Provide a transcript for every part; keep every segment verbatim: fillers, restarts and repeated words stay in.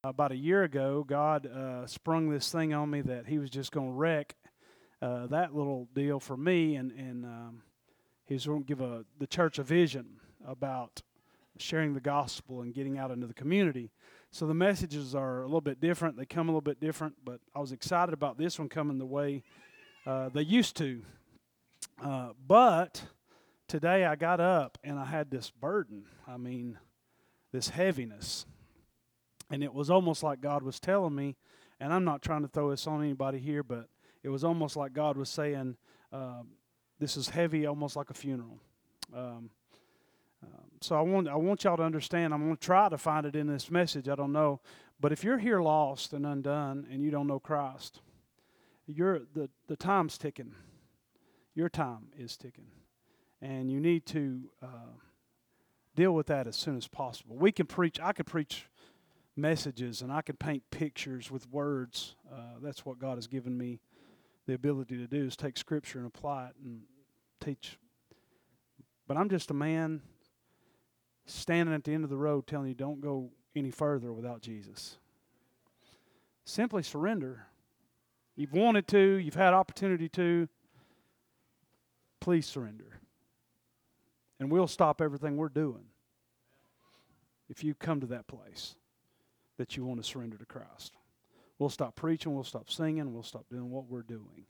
about a year ago, God uh, sprung this thing on me that He was just going to wreck uh, that little deal for me, and and um, He was going to give a, the church a vision about sharing the gospel and getting out into the community. So the messages are a little bit different. They come a little bit different, but I was excited about this one coming the way uh, they used to. Uh, but today I got up and I had this burden. I mean, this heaviness. And it was almost like God was telling me, and I'm not trying to throw this on anybody here, but it was almost like God was saying, uh, this is heavy, almost like a funeral. Um, um, so I want I want y'all to understand, I'm going to try to find it in this message, I don't know. But if you're here lost and undone and you don't know Christ, you're, the, the time's ticking. Your time is ticking. And you need to uh, deal with that as soon as possible. We can preach, I could preach messages and I can paint pictures with words. Uh, that's what God has given me the ability to do, is take Scripture and apply it and teach. But I'm just a man standing at the end of the road telling you don't go any further without Jesus. Simply surrender. You've wanted to, you've had opportunity to. Please surrender. And we'll stop everything we're doing if you come to that place that you want to surrender to Christ. We'll stop preaching, we'll stop singing, we'll stop doing what we're doing.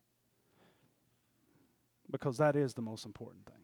Because that is the most important thing.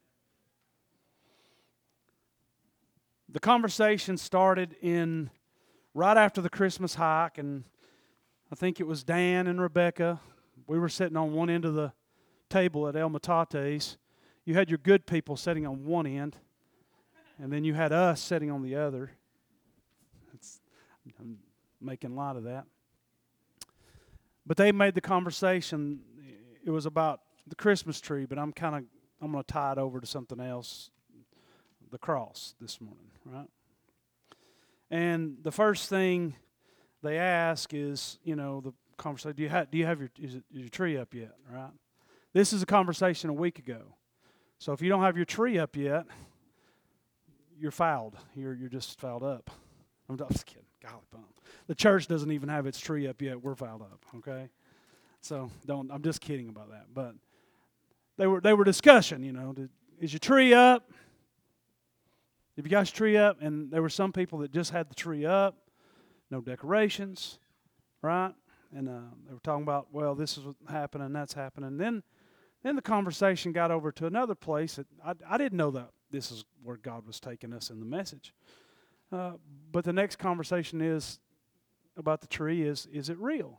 The conversation started in right after the Christmas hike, and I think it was Dan and Rebecca. We were sitting on one end of the table at El Matate's. You had your good people sitting on one end, and then you had us sitting on the other. It's, I'm making light of that. But they made the conversation, it was about the Christmas tree, but I'm kind of, I'm going to tie it over to something else, the cross this morning, right? And the first thing they ask is, you know, the conversation, do you have, do you have your, is, it, is your tree up yet, right? This is a conversation a week ago. So if you don't have your tree up yet, you're fouled. You're you're just fouled up. I'm just kidding. Golly bum. The church doesn't even have its tree up yet. We're fouled up. Okay. So don't. I'm just kidding about that. But they were they were discussing. You know, did, is your tree up? If you got your tree up, and there were some people that just had the tree up, no decorations, right? And uh, they were talking about, well, this is what's happening, that's happening. Then. Then the conversation got over to another place that I, I didn't know that this is where God was taking us in the message. Uh, but the next conversation is about the tree is, is it real?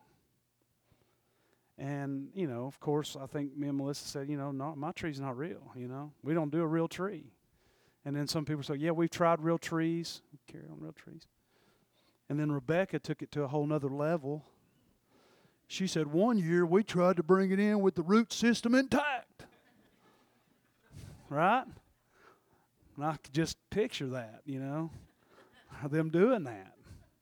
And, you know, of course, I think me and Melissa said, you know, no, my tree's not real, you know. We don't do a real tree. And then some people say, yeah, we've tried real trees. We carry on real trees. And then Rebecca took it to a whole nother level. She said, one year we tried to bring it in with the root system intact. Right? And I could just picture that, you know, them doing that.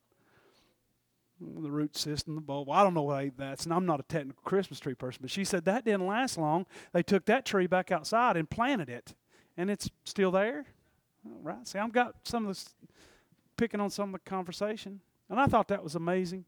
The root system, the bulb. I don't know what that's, and I'm not a technical Christmas tree person, but she said that didn't last long. They took that tree back outside and planted it, and it's still there. Right? See, I've got some of this, picking on some of the conversation, and I thought that was amazing.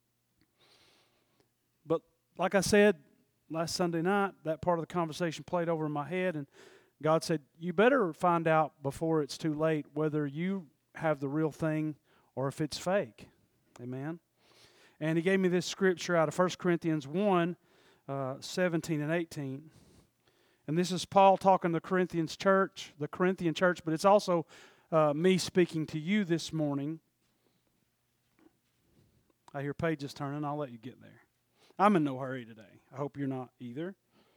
But like I said, last Sunday night, that part of the conversation played over in my head, and God said, you better find out before it's too late whether you have the real thing or if it's fake. Amen? And He gave me this scripture out of First Corinthians one, uh, seventeen and eighteen. And this is Paul talking to the Corinthians church, the Corinthian church, but it's also uh, me speaking to you this morning. I hear pages turning. I'll let you get there. I'm in no hurry today. I hope you're not either.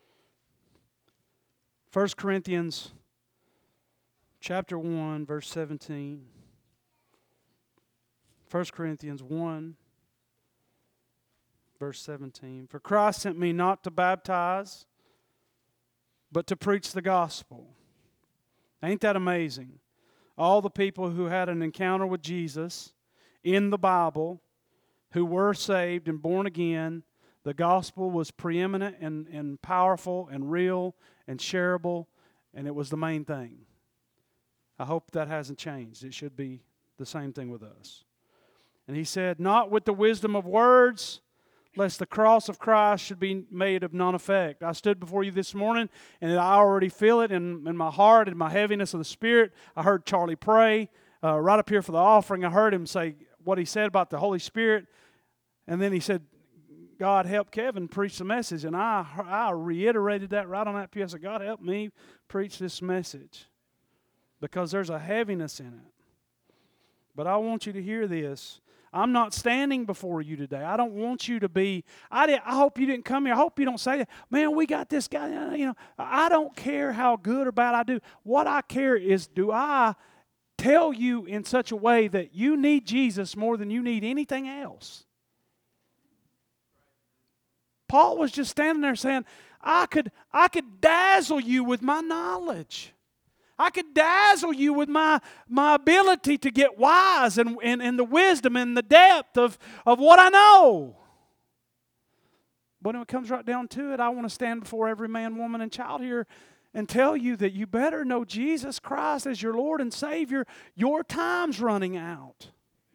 First Corinthians chapter one, verse seventeen. First Corinthians one, verse seventeen. For Christ sent me not to baptize, but to preach the gospel. Ain't that amazing? All the people who had an encounter with Jesus in the Bible, who were saved and born again, the gospel was preeminent and, and powerful and real and shareable, and it was the main thing. I hope that hasn't changed. It should be the same thing with us. And he said, not with the wisdom of words, lest the cross of Christ should be made of none effect. I stood before you this morning, and I already feel it in, in my heart, in my heaviness of the Spirit. I heard Charlie pray uh, right up here for the offering. I heard him say what he said about the Holy Spirit. And then he said, God help Kevin preach the message. And I, I reiterated that right on that pew. I said, God help me preach this message. Because there's a heaviness in it. But I want you to hear this. I'm not standing before you today. I don't want you to be, I, did, I hope you didn't come here. I hope you don't say, man, we got this guy. You know, I don't care how good or bad I do. What I care is, do I tell you in such a way that you need Jesus more than you need anything else? Paul was just standing there saying, I could, I could dazzle you with my knowledge. I could dazzle you with my, my ability to get wise and, and, and the wisdom and the depth of, of what I know. But when it comes right down to it, I want to stand before every man, woman, and child here and tell you that you better know Jesus Christ as your Lord and Savior. Your time's running out.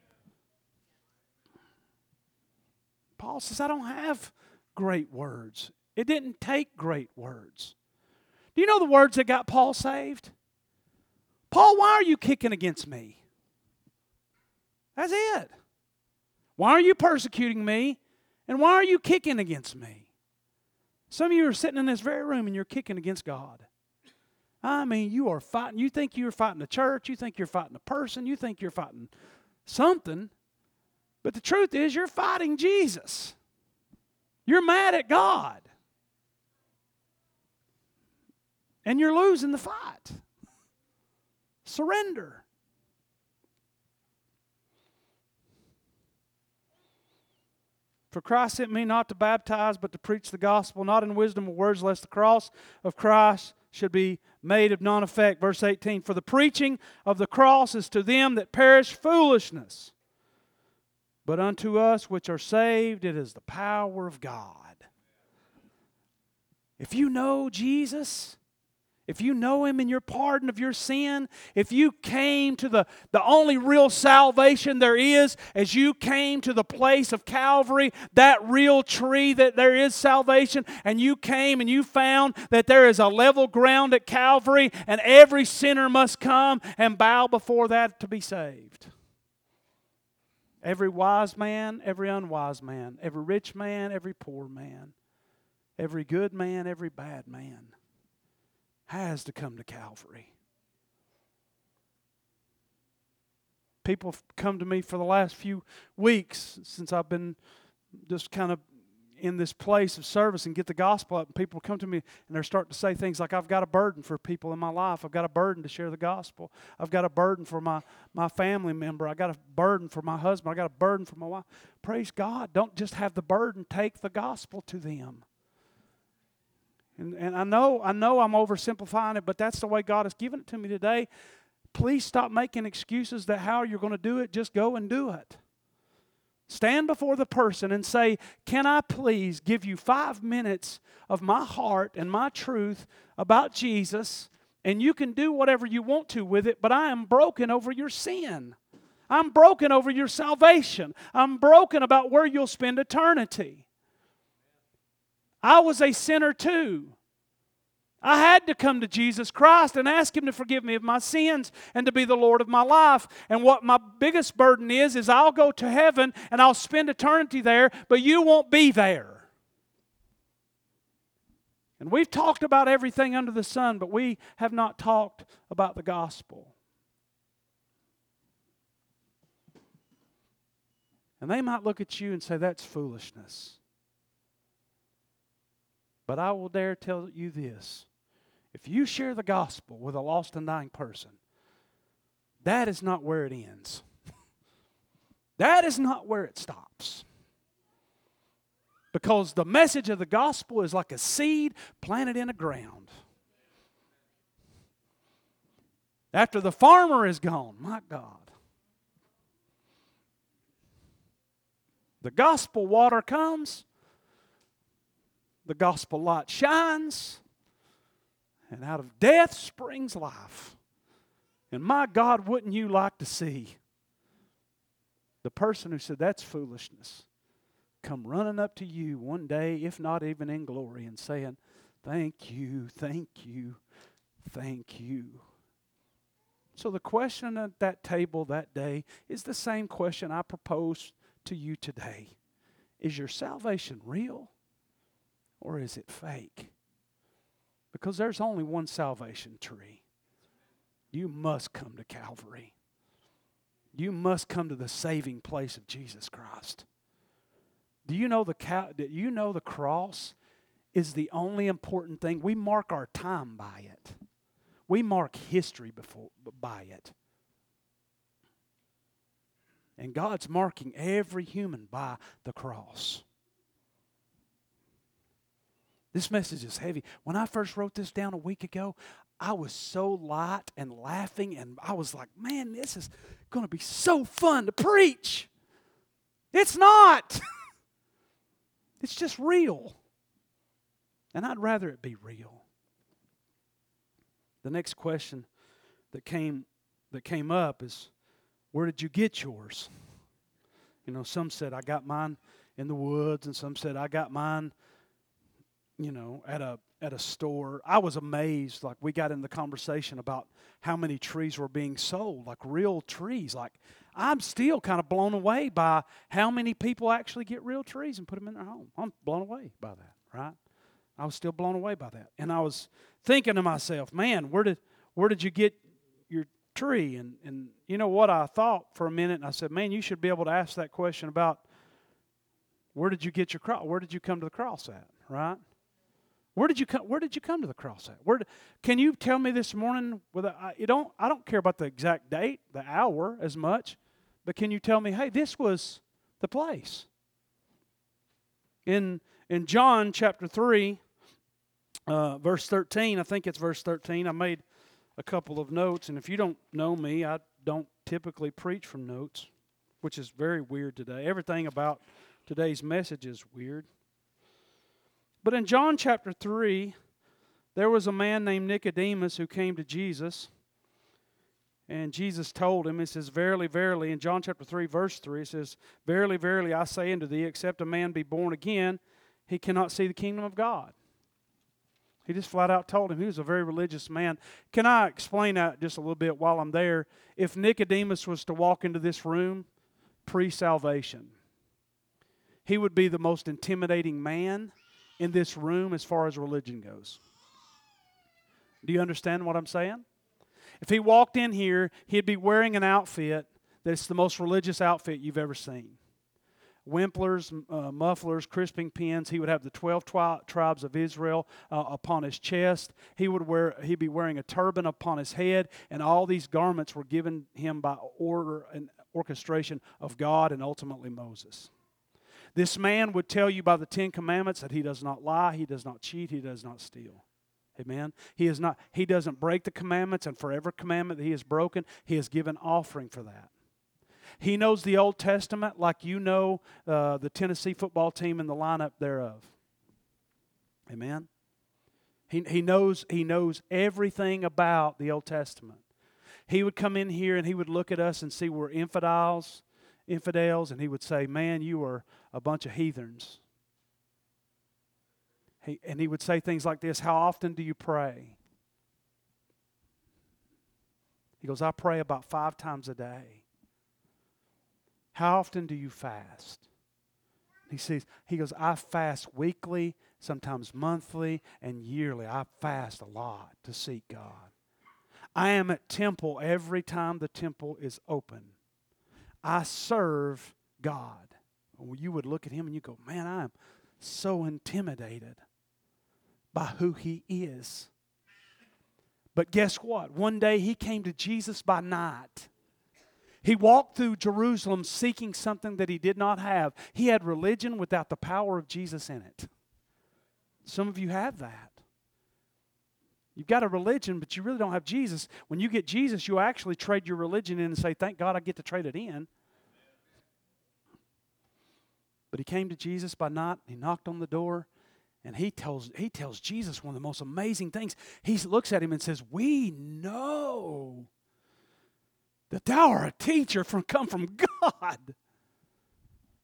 Paul says, I don't have great words. It didn't take great words. Do you know the words that got Paul saved? Paul, why are you kicking against me? That's it. Why are you persecuting me? And why are you kicking against me? Some of you are sitting in this very room and you're kicking against God. I mean, you are fighting. You think you're fighting the church. You think you're fighting a person. You think you're fighting something. But the truth is, you're fighting Jesus. You're mad at God. And you're losing the fight. Surrender. For Christ sent me not to baptize, but to preach the gospel, not in wisdom of words, lest the cross of Christ should be made of none effect. Verse eighteen, for the preaching of the cross is to them that perish foolishness, but unto us which are saved it is the power of God. If you know Jesus, if you know Him in your pardon of your sin, if you came to the, the only real salvation there is, as you came to the place of Calvary, that real tree that there is salvation, and you came and you found that there is a level ground at Calvary, and every sinner must come and bow before that to be saved. Every wise man, every unwise man, every rich man, every poor man, every good man, every bad man has to come to Calvary. People have come to me for the last few weeks since I've been just kind of in this place of service and get the gospel up. And people come to me and they're starting to say things like, I've got a burden for people in my life. I've got a burden to share the gospel. I've got a burden for my, my family member. I've got a burden for my husband. I've got a burden for my wife. Praise God. Don't just have the burden. Take the gospel to them. And, and I know I know I'm oversimplifying it, but that's the way God has given it to me today. Please stop making excuses that how you're going to do it. Just go and do it. Stand before the person and say, can I please give you five minutes of my heart and my truth about Jesus, and you can do whatever you want to with it, but I am broken over your sin. I'm broken over your salvation. I'm broken about where you'll spend eternity. I was a sinner too. I had to come to Jesus Christ and ask Him to forgive me of my sins and to be the Lord of my life. And what my biggest burden is, is I'll go to heaven and I'll spend eternity there, but you won't be there. And we've talked about everything under the sun, but we have not talked about the gospel. And they might look at you and say, that's foolishness. But I will dare tell you this. If you share the gospel with a lost and dying person, that is not where it ends. That is not where it stops. Because the message of the gospel is like a seed planted in the ground. After the farmer is gone, my God, the gospel water comes. The gospel light shines, and out of death springs life. And my God, wouldn't you like to see the person who said that's foolishness come running up to you one day, if not even in glory, and saying, thank you, thank you, thank you. So the question at that table that day is the same question I propose to you today. Is your salvation real or is it fake? Because there's only one salvation tree. You must come to Calvary. You must come to the saving place of Jesus Christ. Do you know the do you know the cross is the only important thing? We mark our time by it. We mark history before by it. And God's marking every human by the cross. This message is heavy. When I first wrote this down a week ago, I was so light and laughing, and I was like, man, this is going to be so fun to preach. It's not. It's just real. And I'd rather it be real. The next question that came that came up is, where did you get yours? You know, some said, I got mine in the woods, and some said, I got mine, you know, at a at a store. I was amazed, like we got in the conversation about how many trees were being sold, like real trees. Like, I'm still kind of blown away by how many people actually get real trees and put them in their home. I'm blown away by that, right? I was still blown away by that. And I was thinking to myself, man, where did where did you get your tree? And, and you know what I thought for a minute, and I said, man, you should be able to ask that question about where did you get your cross? Where did you come to the cross at, right? Where did you come? Where did you come to the cross at? Where? Did, can you tell me this morning? With a, I, you don't. I don't care about the exact date, the hour as much, but can you tell me? Hey, this was the place. In in John chapter three, uh, verse thirteen. I think it's verse thirteen. I made a couple of notes, and if you don't know me, I don't typically preach from notes, which is very weird today. Everything about today's message is weird. But in John chapter three, there was a man named Nicodemus who came to Jesus. And Jesus told him, it says, verily, verily, in John chapter three, verse three, it says, verily, verily, I say unto thee, except a man be born again, he cannot see the kingdom of God. He just flat out told him. He was a very religious man. Can I explain that just a little bit while I'm there? If Nicodemus was to walk into this room pre-salvation, he would be the most intimidating man in this room as far as religion goes. Do you understand what I'm saying? If he walked in here, he'd be wearing an outfit that's the most religious outfit you've ever seen. Wimplers, uh, mufflers, crisping pins. He would have the twelve twi- tribes of Israel uh, upon his chest. He would wear. He'd be wearing a turban upon his head, and all these garments were given him by order and orchestration of God and ultimately Moses. This man would tell you by the Ten Commandments that he does not lie, he does not cheat, he does not steal. Amen. He is not. He doesn't break the commandments, and for every commandment that he has broken, he has given offering for that. He knows the Old Testament like you know uh, the Tennessee football team and the lineup thereof. Amen. He he knows he knows everything about the Old Testament. He would come in here and he would look at us and see we're infidels, infidels, and he would say, "Man, you are a bunch of heathens." He, and he would say things like this, "How often do you pray?" He goes, "I pray about five times a day." "How often do you fast?" He says, he goes, "I fast weekly, sometimes monthly, and yearly. I fast a lot to seek God. I am at temple every time the temple is open. I serve God." Well, you would look at him and you go, "Man, I am so intimidated by who he is." But guess what? One day he came to Jesus by night. He walked through Jerusalem seeking something that he did not have. He had religion without the power of Jesus in it. Some of you have that. You've got a religion, but you really don't have Jesus. When you get Jesus, you actually trade your religion in and say, "Thank God I get to trade it in." But he came to Jesus by night. He knocked on the door. And he tells, he tells Jesus one of the most amazing things. He looks at him and says, "We know that thou art a teacher from come from God."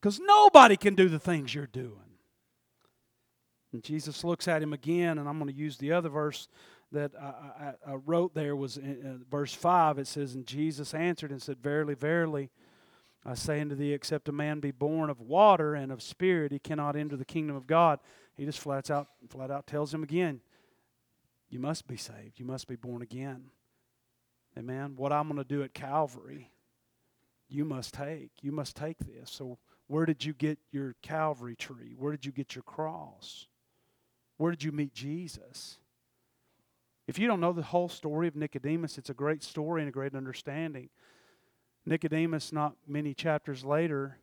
Because nobody can do the things you're doing. And Jesus looks at him again, and I'm going to use the other verse that I, I, I wrote there was in uh, verse five. It says, and Jesus answered and said, verily, verily, I say unto thee, except a man be born of water and of spirit, he cannot enter the kingdom of God. He just flat out, flat out tells him again, you must be saved. You must be born again. Amen. What I'm going to do at Calvary, you must take. You must take this. So where did you get your Calvary tree? Where did you get your cross? Where did you meet Jesus? If you don't know the whole story of Nicodemus, it's a great story and a great understanding. Nicodemus, not many chapters later,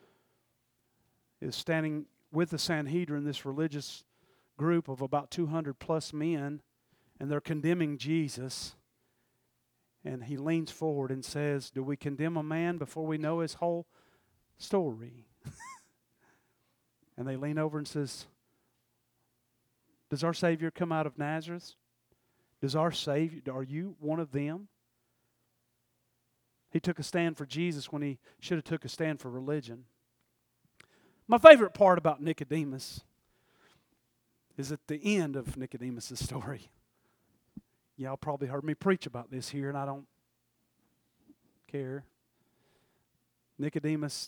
is standing with the Sanhedrin, this religious group of about two hundred plus men, and they're condemning Jesus. And he leans forward and says, do we condemn a man before we know his whole story? And they lean over and says, does our Savior come out of Nazareth? Does our Savior, are you one of them? He took a stand for Jesus when he should have took a stand for religion. My favorite part about Nicodemus is at the end of Nicodemus' story. Y'all probably heard me preach about this here, and I don't care. Nicodemus,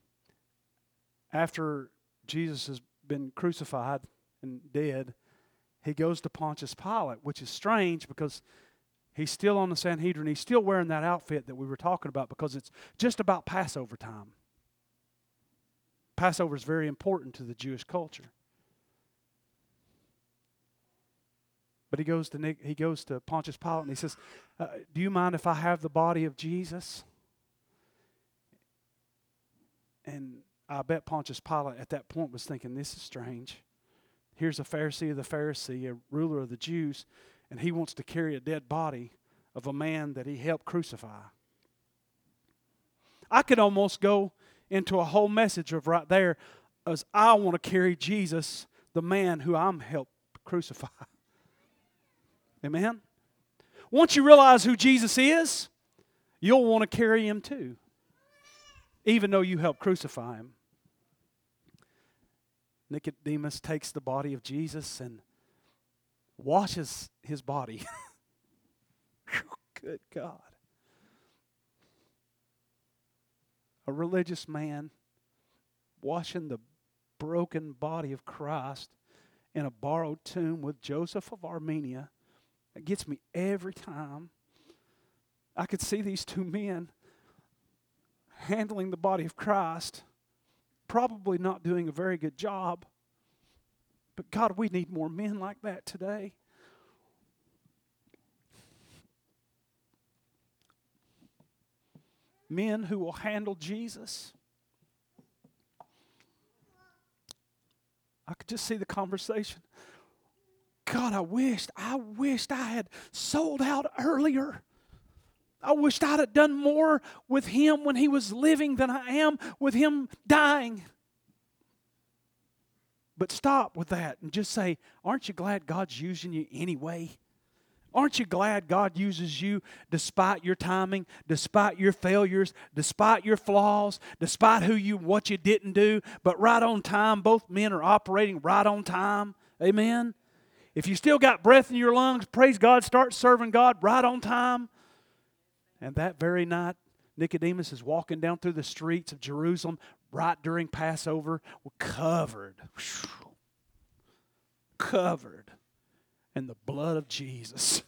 after Jesus has been crucified and dead, he goes to Pontius Pilate, which is strange because he's still on the Sanhedrin. He's still wearing that outfit that we were talking about because it's just about Passover time. Passover is very important to the Jewish culture. But he goes to Nick, he goes to Pontius Pilate and he says, uh, do you mind if I have the body of Jesus? And I bet Pontius Pilate at that point was thinking, this is strange. Here's a Pharisee of the Pharisee, a ruler of the Jews, and he wants to carry a dead body of a man that he helped crucify. I could almost go into a whole message of right there as I want to carry Jesus, the man who I'm helped crucify. Amen? Once you realize who Jesus is, you'll want to carry him too, even though you helped crucify him. Nicodemus takes the body of Jesus and washes his body. Good God. A religious man washing the broken body of Christ in a borrowed tomb with Joseph of Armenia. That gets me every time. I could see these two men handling the body of Christ, probably not doing a very good job. But God, we need more men like that today. Men who will handle Jesus. I could just see the conversation. God, I wished, I wished I had sold out earlier. I wished I'd have done more with him when he was living than I am with him dying. But stop with that and just say, aren't you glad God's using you anyway? Aren't you glad God uses you despite your timing, despite your failures, despite your flaws, despite who you, what you didn't do, but right on time? Both men are operating right on time. Amen? If you still got breath in your lungs, praise God, start serving God right on time. And that very night, Nicodemus is walking down through the streets of Jerusalem right during Passover, covered, covered in the blood of Jesus.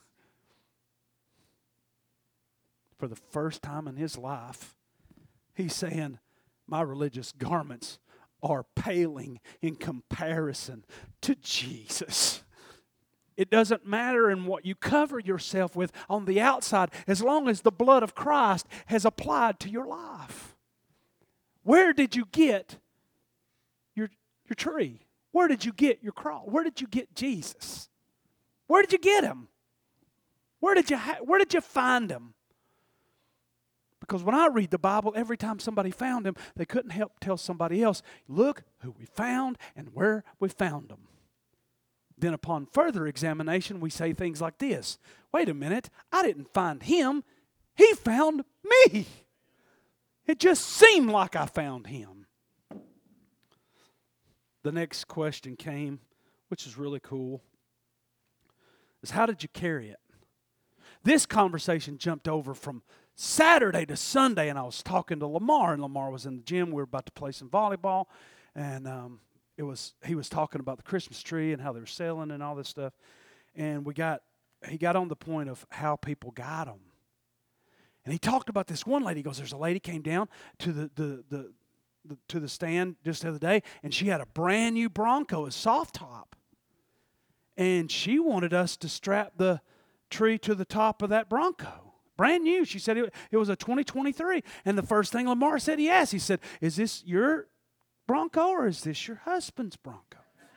For the first time in his life, he's saying, my religious garments are paling in comparison to Jesus. It doesn't matter in what you cover yourself with on the outside as long as the blood of Christ has applied to your life. Where did you get your, your tree? Where did you get your cross? Where did you get Jesus? Where did you get him? Where did you ha- where did you find him? Because when I read the Bible, every time somebody found him, they couldn't help tell somebody else, look who we found and where we found him. Then upon further examination, we say things like this. Wait a minute, I didn't find him. He found me. It just seemed like I found him. the next question came, which is really cool, is how did you carry it? This conversation jumped over from Saturday to Sunday, and I was talking to Lamar, and Lamar was in the gym. We were about to play some volleyball, and um, it was he was talking about the Christmas tree and how they were selling and all this stuff. And we got he got on the point of how people got them. And he talked about this one lady. He goes, there's a lady came down to the, the, the, the to the stand just the other day, and she had a brand new Bronco, a soft top. And she wanted us to strap the tree to the top of that Bronco. Brand new. She said it, it was a twenty twenty-three. And the first thing Lamar said, he asked, he said, is this your Bronco or is this your husband's Bronco?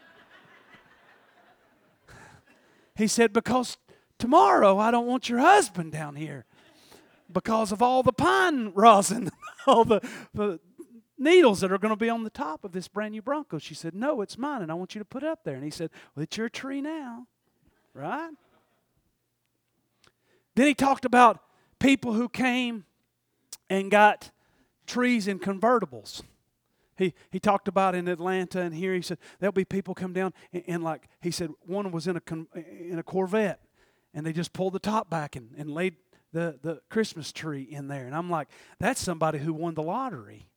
He said, because tomorrow I don't want your husband down here because of all the pine rosin, all the, the needles that are going to be on the top of this brand new Bronco. She said, no, it's mine, and I want you to put it up there. And he said, well, it's your tree now, right? Then he talked about people who came and got trees in convertibles. He he talked about in Atlanta and here. He said there'll be people come down and, and like he said, one was in a con, in a Corvette, and they just pulled the top back and, and laid the the Christmas tree in there. And I'm like, that's somebody who won the lottery.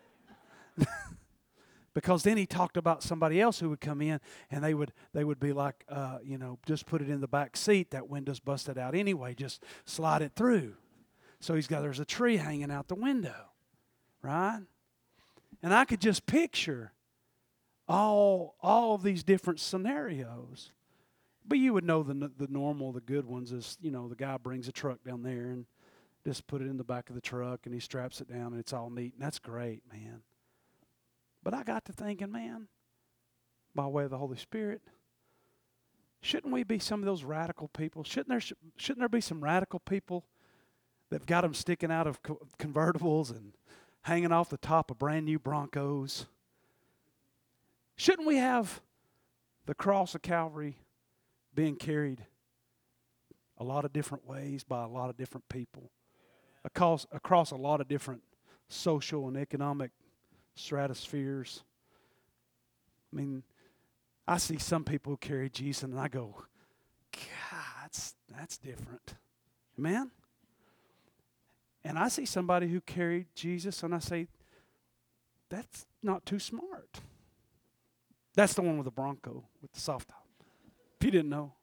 Because then he talked about somebody else who would come in and they would they would be like, uh, you know, just put it in the back seat. That window's busted out anyway. Just slide it through. So he's got there's a tree hanging out the window, right? And I could just picture all all of these different scenarios. But you would know the the normal, the good ones is, you know, the guy brings a truck down there and just put it in the back of the truck and he straps it down and it's all neat. And that's great, man. But I got to thinking, man, by way of the Holy Spirit, shouldn't we be some of those radical people? Shouldn't there shouldn't there be some radical people that've got them sticking out of co- convertibles and hanging off the top of brand new Broncos? Shouldn't we have the cross of Calvary being carried a lot of different ways by a lot of different people, across, across a lot of different social and economic stratospheres? I mean, I see some people who carry Jesus and I go, God, that's, that's different. Amen? And I see somebody who carried Jesus and I say, that's not too smart. That's the one with the Bronco, with the soft top. If you didn't know.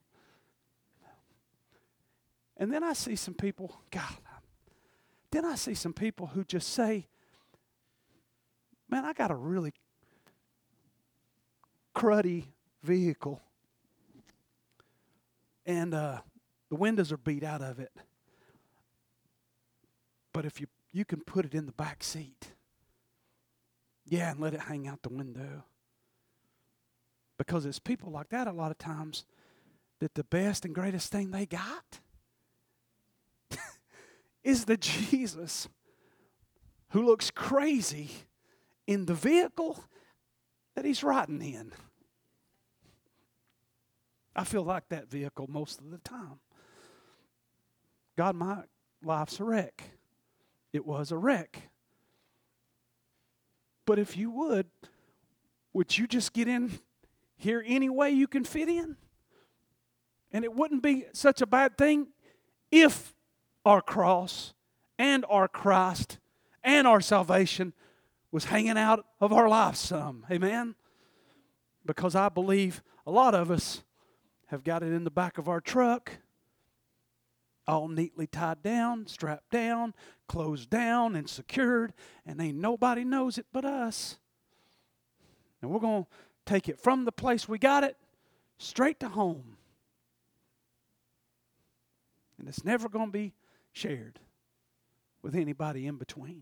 And then I see some people, God, then I see some people who just say, man, I got a really cruddy vehicle. And uh, the windows are beat out of it. But if you, you can put it in the back seat. Yeah, and let it hang out the window. Because it's people like that a lot of times that the best and greatest thing they got is the Jesus who looks crazy in the vehicle that he's riding in. I feel like that vehicle most of the time. God, my life's a wreck. It was a wreck. But if you would, would you just get in here any way you can fit in? And it wouldn't be such a bad thing if our cross and our Christ and our salvation was hanging out of our life some. Amen? Because I believe a lot of us have got it in the back of our truck, all neatly tied down, strapped down, closed down, and secured, and ain't nobody knows it but us. And we're going to take it from the place we got it straight to home. And it's never going to be shared with anybody in between.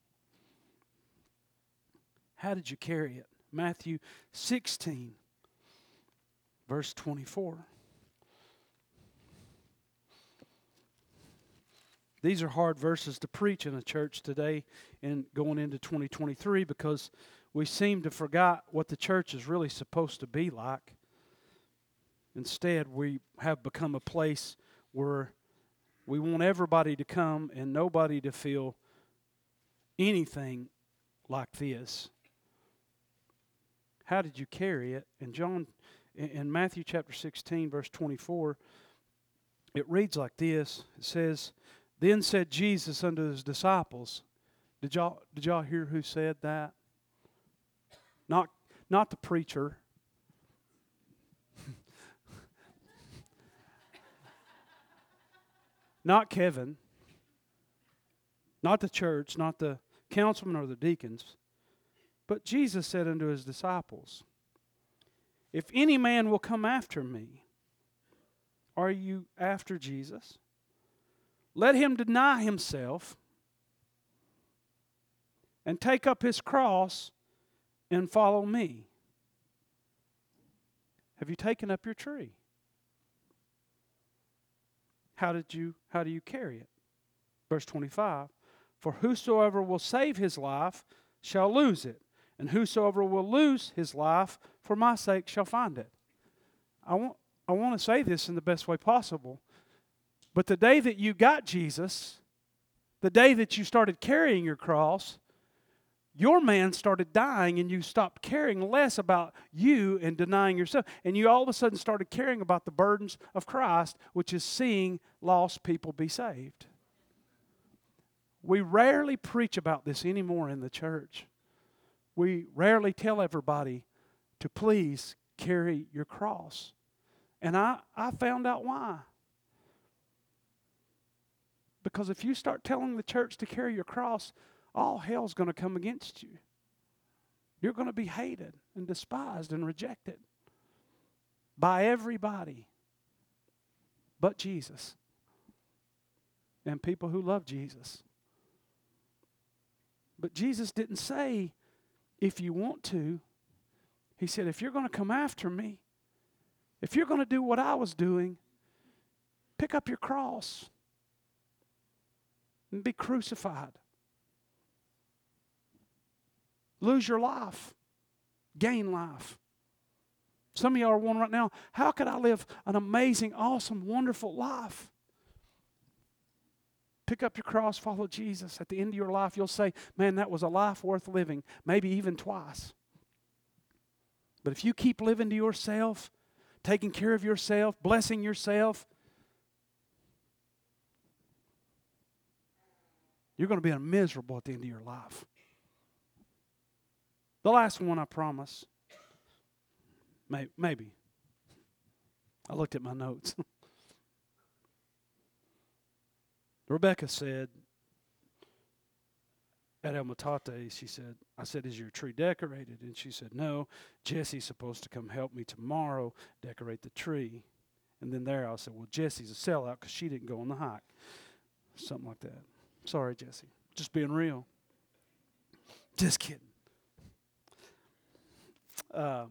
How did you carry it? Matthew sixteen, verse twenty-four. These are hard verses to preach in a church today and going into twenty twenty-three because we seem to forget what the church is really supposed to be like. Instead, we have become a place where we want everybody to come and nobody to feel anything like this. How did you carry it? And John, in, in Matthew chapter sixteen, verse twenty-four, it reads like this. It says, "Then said Jesus unto his disciples," Did y'all did y'all hear who said that? Not not the preacher. Not Kevin. Not the church, not the councilman or the deacons. But Jesus said unto his disciples, "If any man will come after me," are you after Jesus? "Let him deny himself and take up his cross and follow me." Have you taken up your tree? How did you how do you carry it? Verse twenty-five, "For whosoever will save his life shall lose it, and whosoever will lose his life for my sake shall find it." I want I want to say this in the best way possible. But the day that you got Jesus, the day that you started carrying your cross, your man started dying, and you stopped caring less about you and denying yourself. And you all of a sudden started caring about the burdens of Christ, which is seeing lost people be saved. We rarely preach about this anymore in the church. We rarely tell everybody to please carry your cross. And I, I found out why. Because if you start telling the church to carry your cross, all hell's going to come against you. You're going to be hated and despised and rejected by everybody but Jesus and people who love Jesus. But Jesus didn't say, if you want to. He said, if you're going to come after me, if you're going to do what I was doing, pick up your cross and be crucified. Lose your life. Gain life. Some of y'all are wondering right now, how could I live an amazing, awesome, wonderful life? Pick up your cross, follow Jesus. At the end of your life, you'll say, man, that was a life worth living, maybe even twice. But if you keep living to yourself, taking care of yourself, blessing yourself, you're going to be miserable at the end of your life. The last one, I promise. Maybe. I looked at my notes. Rebecca said, at El Matate, she said, I said, is your tree decorated? And she said, no, Jesse's supposed to come help me tomorrow decorate the tree. And then there I said, well, Jesse's a sellout because she didn't go on the hike. Something like that. Sorry, Jesse. Just being real. Just kidding. Um,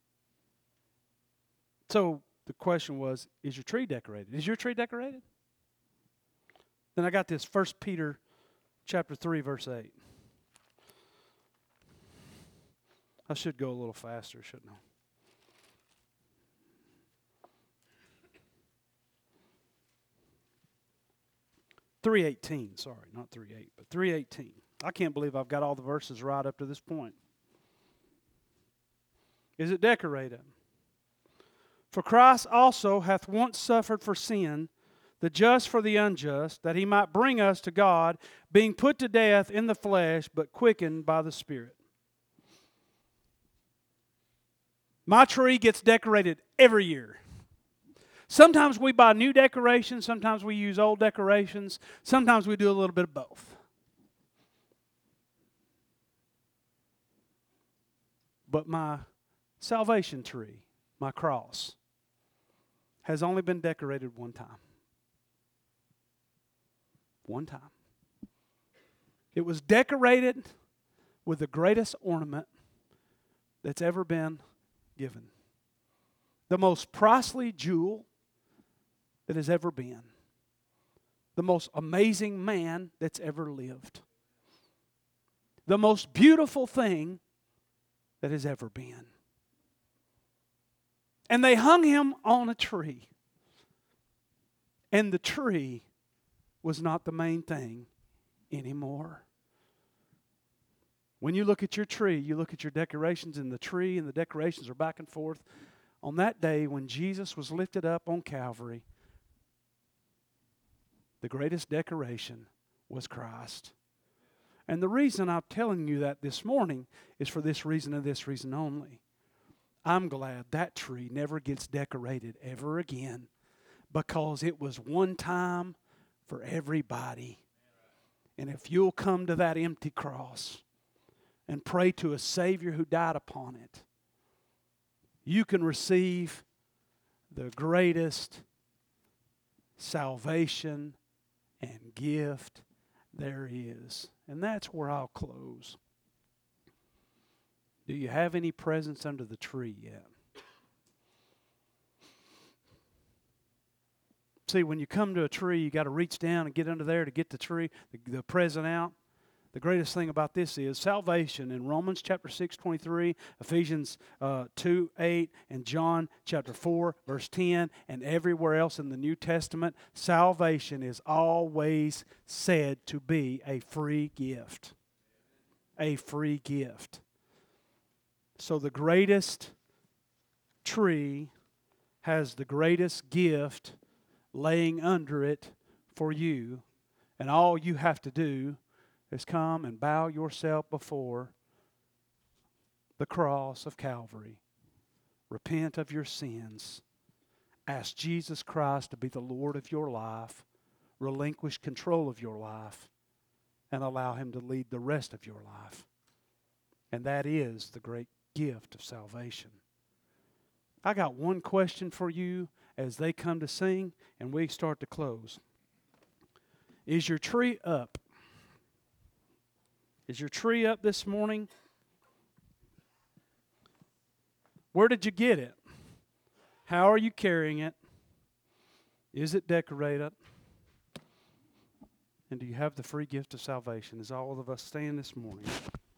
so the question was, is your tree decorated? Is your tree decorated? Then I got this, First Peter chapter three, verse eight. I should go a little faster, shouldn't I? three eighteen, sorry, not three eight, but three eighteen. I can't believe I've got all the verses right up to this point. Is it decorated? For Christ also hath once suffered for sin, the just for the unjust, that he might bring us to God, being put to death in the flesh, but quickened by the Spirit. My tree gets decorated every year. Sometimes we buy new decorations, sometimes we use old decorations, sometimes we do a little bit of both. But my salvation tree, my cross, has only been decorated one time. One time. It was decorated with the greatest ornament that's ever been given. The most priceless jewel that has ever been. The most amazing man that's ever lived. The most beautiful thing that has ever been. And they hung him on a tree. And the tree was not the main thing anymore. When you look at your tree, you look at your decorations, and the tree and the decorations are back and forth. On that day when Jesus was lifted up on Calvary, the greatest decoration was Christ. And the reason I'm telling you that this morning is for this reason and this reason only. I'm glad that tree never gets decorated ever again, because it was one time for everybody. And if you'll come to that empty cross and pray to a Savior who died upon it, you can receive the greatest salvation and gift there is. And that's where I'll close. Do you have any presents under the tree yet? See, when you come to a tree, you got to reach down and get under there to get the tree, the, the present out. The greatest thing about this is salvation in Romans chapter six, twenty-three, Ephesians uh, two, eight, and John chapter four, verse ten, and everywhere else in the New Testament, salvation is always said to be a free gift. A free gift. So the greatest tree has the greatest gift laying under it for you, and all you have to do is come and bow yourself before the cross of Calvary. Repent of your sins. Ask Jesus Christ to be the Lord of your life. Relinquish control of your life and allow Him to lead the rest of your life. And that is the great gift of salvation. I got one question for you as they come to sing and we start to close. Is your tree up? Is your tree up this morning? Where did you get it? How are you carrying it? Is it decorated? And do you have the free gift of salvation? As all of us stand this morning.